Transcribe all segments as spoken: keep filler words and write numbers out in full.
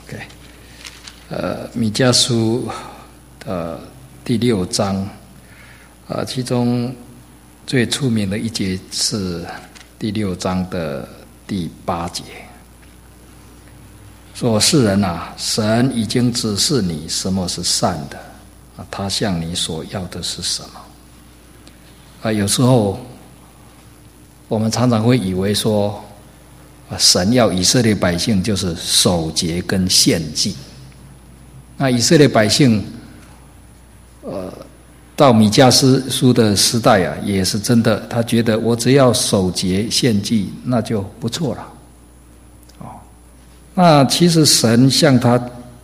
OK， 呃，弥迦书的第六章，呃，其中最出名的一节是第六章的第八节，说：“世人啊，神已经指示你什么是善的，啊，他向你所要的是什么？”啊，有时候我们常常会以为说，神要以色列百姓就是守节跟献祭。那以色列百姓，呃，到弥迦书的时代啊，也是真的，他觉得我只要守节献祭，那就不错了。哦，那其实神向他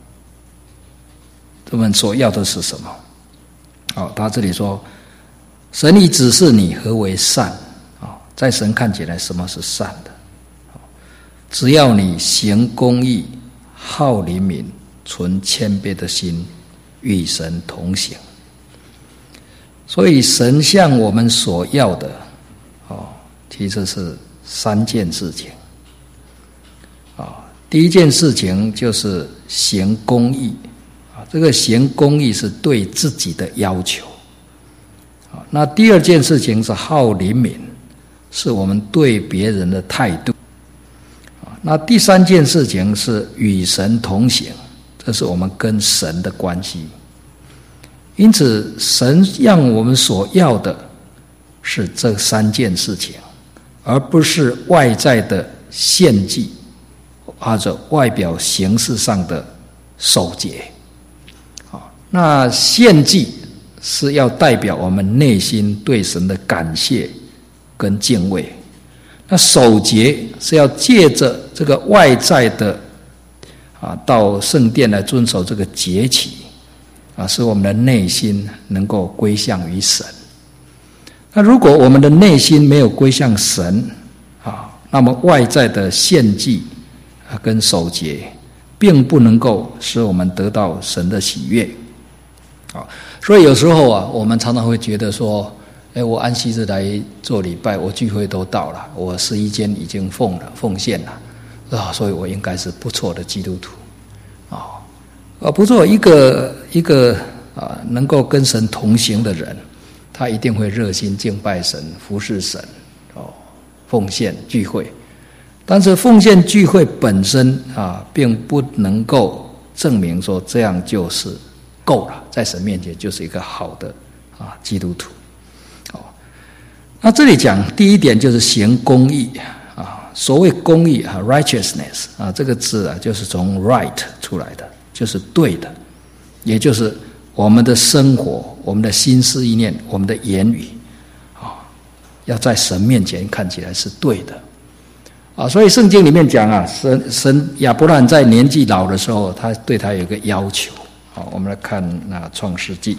他们所要的是什么？哦，他这里说，神已指示你何为善。哦，在神看起来，什么是善的？只要你行公义，好怜悯，存谦卑的心，与神同行。所以神向我们所要的，哦，其实是三件事情。啊，第一件事情就是行公义，啊，这个行公义是对自己的要求。啊，那第二件事情是好怜悯，是我们对别人的态度。那第三件事情是与神同行，这是我们跟神的关系。因此，神让我们所要的是这三件事情，而不是外在的献祭，或者外表形式上的守节。那献祭是要代表我们内心对神的感谢跟敬畏。那守节是要借着这个外在的啊，到圣殿来遵守这个节期啊，使我们的内心能够归向于神。那如果我们的内心没有归向神啊，那么外在的献祭啊跟守节，并不能够使我们得到神的喜悦。啊，所以有时候啊，我们常常会觉得说，哎，我安息日来做礼拜，我聚会都到了，我十一间已经奉了奉献了，啊，所以我应该是不错的基督徒，啊，啊，不错，一个一个啊，能够跟神同行的人，他一定会热心敬拜神、服侍神，哦，奉献聚会。但是奉献聚会本身啊，并不能够证明说这样就是够了，在神面前就是一个好的啊基督徒。那这里讲第一点就是行公义啊，所谓公义啊 ，righteousness 啊，这个字啊就是从 right 出来的，就是对的，也就是我们的生活、我们的心思意念、我们的言语啊，要在神面前看起来是对的啊。所以圣经里面讲啊，神神亚伯兰在年纪老的时候，他对他有一个要求。好，我们来看那创世纪。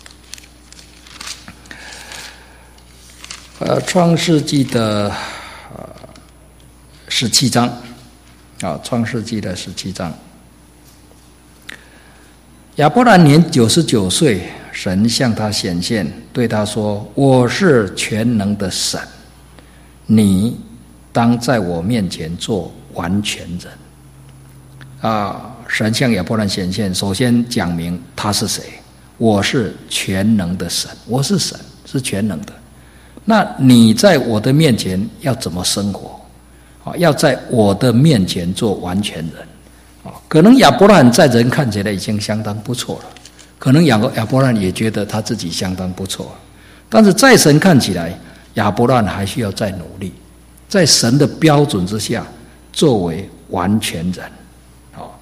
呃，创世纪的呃十七章，啊，创世纪的十七章，亚伯兰年九十九岁，神向他显现，对他说：“我是全能的神，你当在我面前做完全人。”啊，神向亚伯兰显现，首先讲明他是谁，我是全能的神，我是神，是全能的。那你在我的面前要怎么生活？啊，要在我的面前做完全人。啊，可能亚伯兰在人看起来已经相当不错了，可能亚亚伯兰也觉得他自己相当不错，但是在神看起来，亚伯兰还需要再努力，在神的标准之下，作为完全人。好，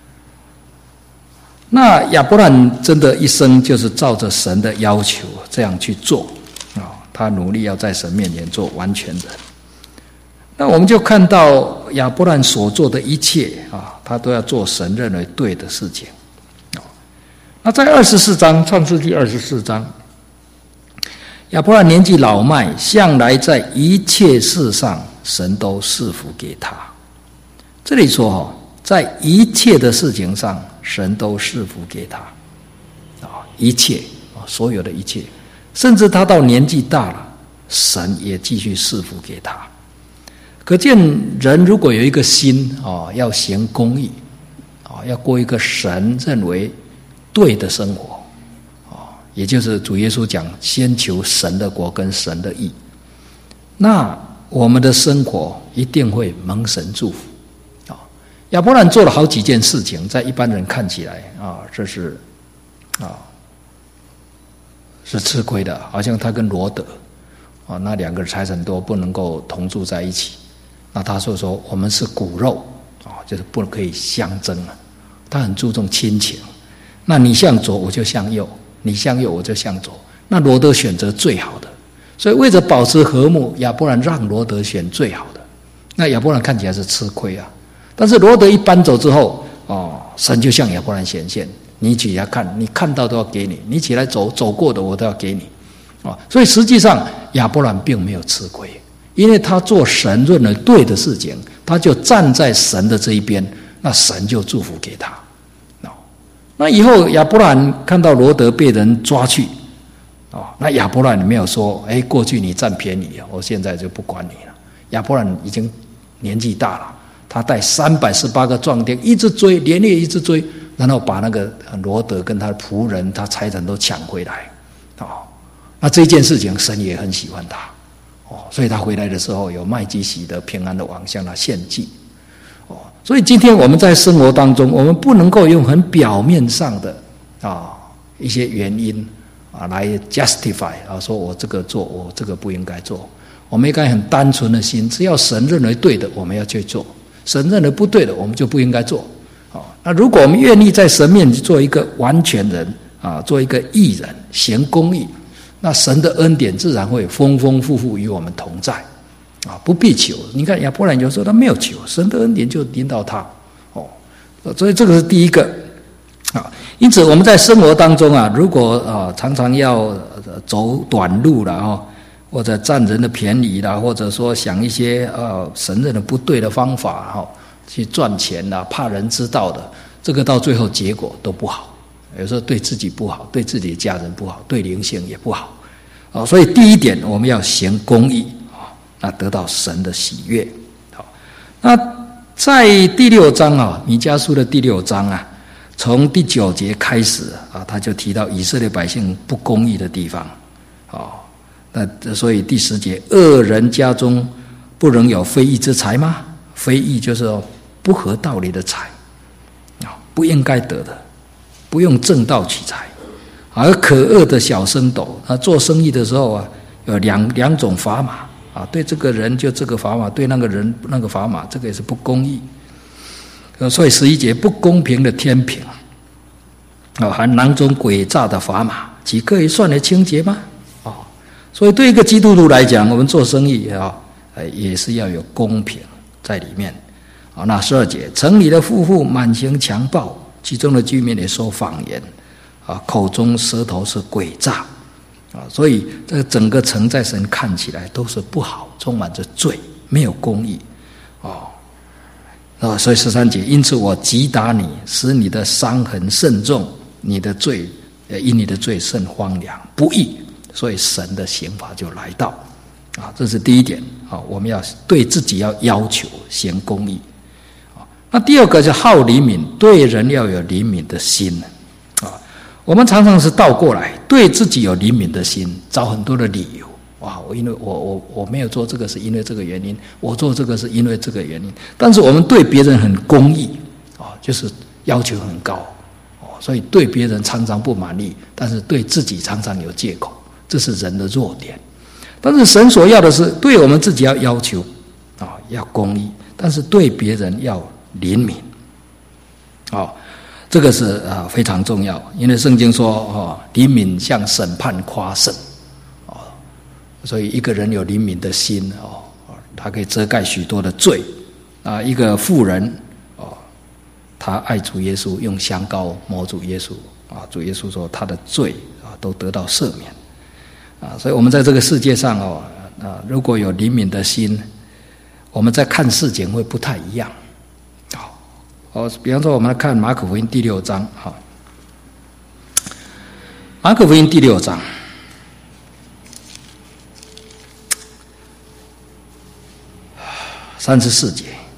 那亚伯兰真的一生就是照着神的要求这样去做。他努力要在神面前做完全人，那我们就看到亚伯兰所做的一切啊，他都要做神认为对的事情。那在二十四章，创世纪二十四章，亚伯兰年纪老迈，向来在一切事上神都赐福给他。这里说哈，在一切的事情上，神都赐福给他啊，一切啊，所有的一切。甚至他到年纪大了，神也继续赐福给他。可见人如果有一个心啊，要行公义啊， 要过一个神认为对的生活，也就是主耶稣讲先求神的国跟神的义，那我们的生活一定会蒙神祝福。亚伯兰做了好几件事情，在一般人看起来啊，这是啊是吃亏的，好像他跟罗得啊那两个财产多不能够同住在一起。那他说说我们是骨肉啊，就是不可以相争啊。他很注重亲情，那你向左我就向右，你向右我就向左。那罗得选择最好的，所以为了保持和睦，亚伯兰让罗得选最好的。那亚伯兰看起来是吃亏啊。但是罗得一搬走之后，哦，神就向亚伯兰显现，你起来看，你看到都要给你，你起来走走过的我都要给你，哦，所以实际上亚伯兰并没有吃亏，因为他做神认为对的事情，他就站在神的这一边，那神就祝福给他。哦，那以后亚伯兰看到罗得被人抓去，哦，那亚伯兰没有说，哎，过去你占便宜，我现在就不管你了。亚伯兰已经年纪大了。他带三百十八个壮丁一直追，连夜一直追，然后把那个罗得跟他的仆人、他财产都抢回来。哦，那这件事情神也很喜欢他，哦，所以他回来的时候有麦基洗德平安的王向他献祭。哦，所以今天我们在生活当中，我们不能够用很表面上的啊一些原因啊来 justify 啊，说我这个做，我这个不应该做。我们应该很单纯的心，只要神认为对的，我们要去做。神认为不对的，我们就不应该做。哦，那如果我们愿意在神面前做一个完全人啊，做一个义人，行公义，那神的恩典自然会丰丰富富与我们同在啊，不必求。你看亚伯兰有时候他没有求，神的恩典就领导他。哦，所以这个是第一个啊。因此我们在生活当中啊，如果啊常常要走短路了啊。或者占人的便宜啦，或者说想一些呃神认的不对的方法哈、哦，去赚钱啦，怕人知道的，这个到最后结果都不好。有时候对自己不好，对自己的家人不好，对灵性也不好。哦，所以第一点我们要行公义啊、哦，那得到神的喜悦。好，那在第六章啊，弥迦书的第六章啊，从第九节开始啊，他就提到以色列百姓不公义的地方，哦。那所以第十节，恶人家中不仍有非义之财吗？非义就是说不合道理的财，不应该得的，不用正道取财。而可恶的小升斗，他做生意的时候啊，有两两种砝码啊，对这个人就这个砝码，对那个人那个砝码，这个也是不公义。所以十一节，不公平的天平啊，还囊中诡诈的砝码，岂可以算为清洁吗？所以对一个基督徒来讲，我们做生意啊，也是要有公平在里面。好，那十二节，城里的富户满行强暴，其中的居民也说谎言，啊，口中舌头是诡诈，啊，所以这个整个城在神看起来都是不好，充满着罪，没有公义，哦，啊，所以十三节，因此我击打你，使你的伤痕甚重，你的罪，因你的罪甚荒凉，不义。所以神的刑罚就来到，啊，这是第一点啊，我们要对自己要要求行公义，啊，那第二个是好怜悯，对人要有怜悯的心，啊，我们常常是倒过来，对自己有怜悯的心，找很多的理由，哇，我因为我我我没有做这个是因为这个原因，我做这个是因为这个原因，但是我们对别人很公义，啊，就是要求很高，哦，所以对别人常常不满意，但是对自己常常有借口。这是人的弱点，但是神所要的是对我们自己要要求啊，要公义，但是对别人要怜悯，哦，这个是啊非常重要，因为圣经说哦，怜悯向审判夸胜，哦，所以一个人有怜悯的心哦，他可以遮盖许多的罪啊。一个妇人哦，他爱主耶稣，用香膏抹主耶稣啊，主耶稣说他的罪啊都得到赦免。啊，所以我们在这个世界上哦，啊，如果有怜悯的心，我们在看事情会不太一样。好，哦，比方说我们来看马可福音第六章，好，马可福音第六章，三十四节，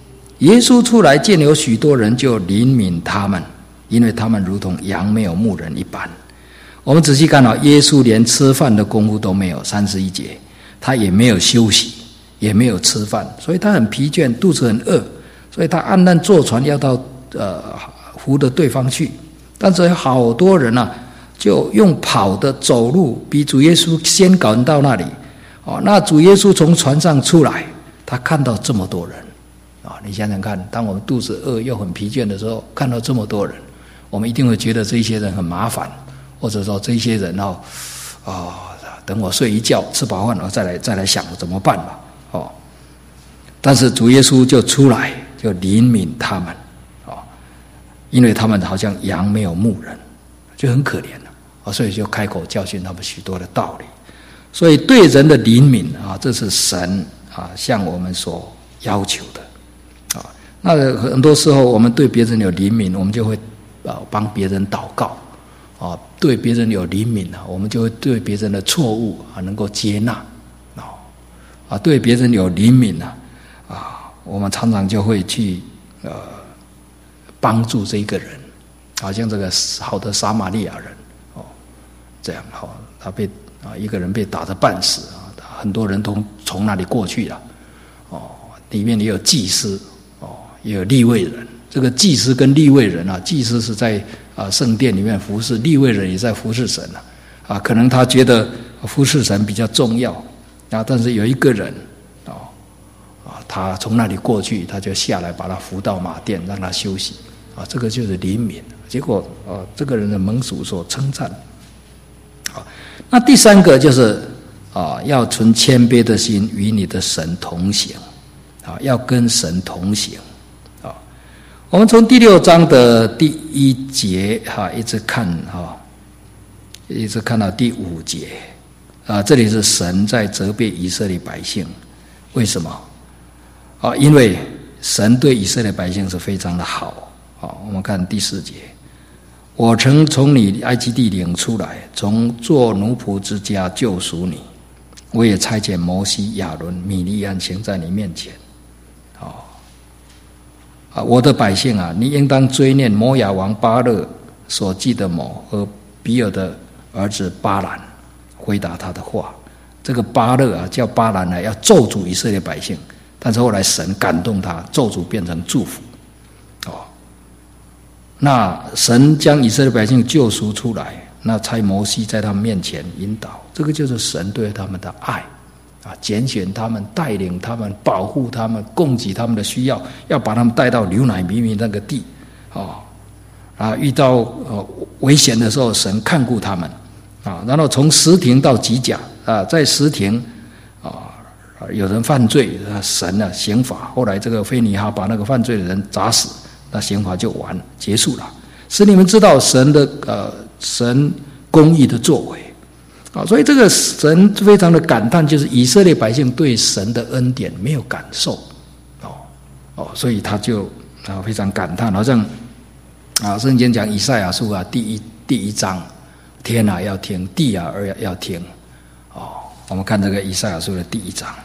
耶稣出来见有许多人，就怜悯他们，因为他们如同羊没有牧人一般。我们仔细看到，耶稣连吃饭的功夫都没有，三十一节，他也没有休息，也没有吃饭，所以他很疲倦，肚子很饿，所以他暗暗坐船要到呃湖的对方去。但是有好多人啊，就用跑的走路，比主耶稣先赶到那里。哦，那主耶稣从船上出来，他看到这么多人啊，你想想看，当我们肚子饿又很疲倦的时候，看到这么多人，我们一定会觉得这些人很麻烦，或者说这些人哦，哦，等我睡一觉，吃饱饭我再来再来想怎么办吧。哦，但是主耶稣就出来，就怜悯他们，哦，因为他们好像羊没有牧人，就很可怜了，哦，所以就开口教训他们许多的道理。所以对人的怜悯啊，这是神啊向我们所要求的啊。那很多时候我们对别人有怜悯，我们就会啊帮别人祷告啊；对别人有怜悯啊，我们就会对别人的错误啊能够接纳啊；啊对别人有怜悯啊啊，我们常常就会去呃帮助这一个人，好像这个好的撒玛利亚人哦，这样好，他被。啊，一个人被打得半死啊，很多人都从那里过去了。哦，里面也有祭司，哦，也有利未人。这个祭司跟利未人啊，祭司是在啊圣殿里面服侍，利未人也在服侍神啊。啊，可能他觉得服侍神比较重要啊，但是有一个人哦啊，他从那里过去，他就下来把他扶到马甸，让他休息啊，这个就是怜悯。结果啊，这个人的蒙属所称赞。那第三个就是啊，要存谦卑的心，与你的神同行啊，要跟神同行啊。我们从第六章的第一节哈、啊，一直看哈、啊，一直看到第五节啊，这里是神在责备以色列百姓，为什么啊？因为神对以色列百姓是非常的好啊。我们看第四节。我曾从你埃及地领出来，从做奴仆之家救赎你。我也差遣摩西、亚伦、米利暗行在你面前。哦，啊，我的百姓啊，你应当追念摩亚王巴勒所记的谋和比尔的儿子巴兰，回答他的话。这个巴勒啊，叫巴兰呢，要咒诅以色列百姓，但是后来神感动他，咒诅变成祝福。哦。那神将以色列百姓救赎出来，那差摩西在他们面前引导，这个就是神对他们的爱啊，拣选他们，带领他们，保护他们，供给他们的需要，要把他们带到流奶与蜜那个地啊啊！遇到呃危险的时候，神看顾他们啊。然后从石亭到吉甲啊，在石亭啊有人犯罪，神啊刑罚，后来这个菲尼哈把那个犯罪的人砸死。那刑罚就完结束了，使你们知道神的呃神公义的作为啊，所以这个神非常的感叹，就是以色列百姓对神的恩典没有感受哦哦，所以他就啊非常感叹，好像啊圣经讲以赛亚书啊第一第一章，天啊要听，地啊要要听哦，我们看这个以赛亚书的第一章。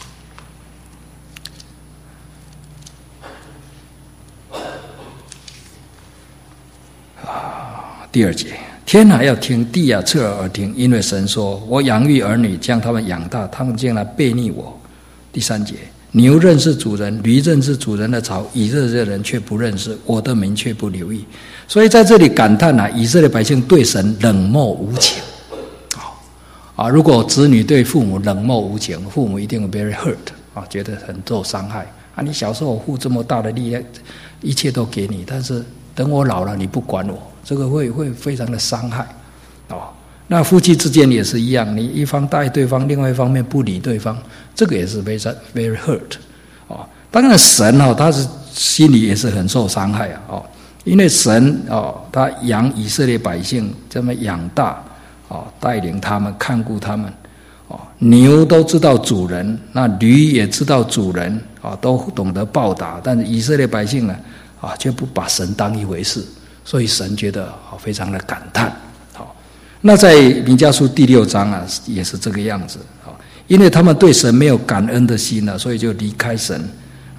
第二节，天啊要听，地啊侧耳而听，因为神说：“我养育儿女，将他们养大，他们竟然背逆我。”第三节，牛认识主人，驴认识主人的槽，以色列人却不认识，我的名却不留意。所以在这里感叹啊，以色列百姓对神冷漠无情。啊，如果子女对父母冷漠无情，父母一定会 very hurt 啊，觉得很受伤害啊。你小时候我付这么大的力量，一切都给你，但是等我老了你不管我。这个会会非常的伤害，哦，那夫妻之间也是一样，你一方爱对方，另外一方面不理对方，这个也是 very very hurt，哦，当然神哦，他是心里也是很受伤害啊，哦，因为神哦，他养以色列百姓这么养大，哦，带领他们，看顾他们，哦，牛都知道主人，那驴也知道主人，啊，都懂得报答，但是以色列百姓呢，啊，却不把神当一回事。所以神觉得非常的感叹，好，那在弥迦书第六章啊，也是这个样子，因为他们对神没有感恩的心了，所以就离开神啊，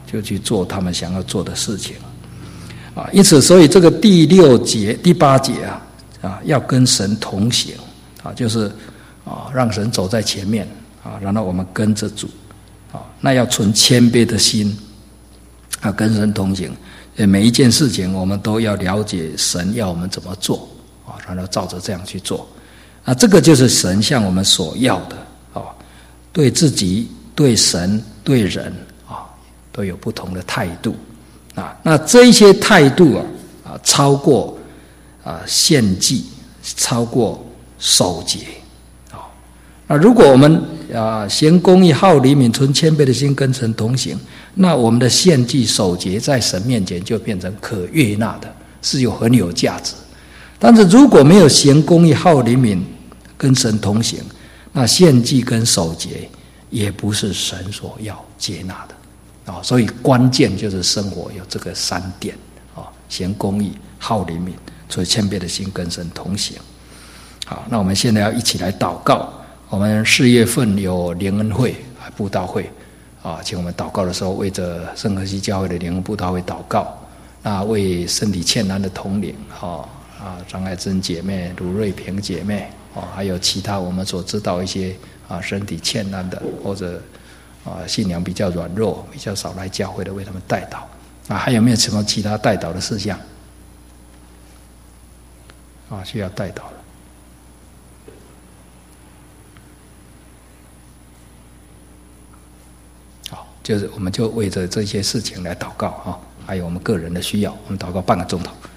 就去做他们想要做的事情啊。因此，所以这个第六节、第八节啊啊，要跟神同行啊，就是啊，让神走在前面啊，然后我们跟着主啊，那要存谦卑的心啊，跟神同行。每一件事情我们都要了解神要我们怎么做啊，然后照着这样去做啊，这个就是神向我们所要的啊，对自己、对神、对人啊，都有不同的态度啊。那这一些态度啊啊，超过啊献祭，超过守节啊。那如果我们啊行公义、好怜悯、存谦卑的心，跟神同行，那我们的献祭守节在神面前就变成可悦纳的，是有很有价值。但是如果没有行公义、好怜悯，跟神同行，那献祭跟守节也不是神所要接纳的啊。所以关键就是生活有这个三点啊：行公义、好怜悯、存谦卑的心，跟神同行。好，那我们现在要一起来祷告。我们四月份有联恩会、布道会。啊，请我们祷告的时候，为着圣荷西教会的联合布道会祷告。那为身体欠难的同龄，啊啊，张爱珍姐妹、卢瑞平姐妹，啊，还有其他我们所知道一些啊身体欠难的，或者啊信仰比较软弱、比较少来教会的，为他们代祷。啊，还有没有什么其他代祷的事项？啊，需要代祷的。就是我们就为着这些事情来祷告啊，还有我们个人的需要，我们祷告半个钟头。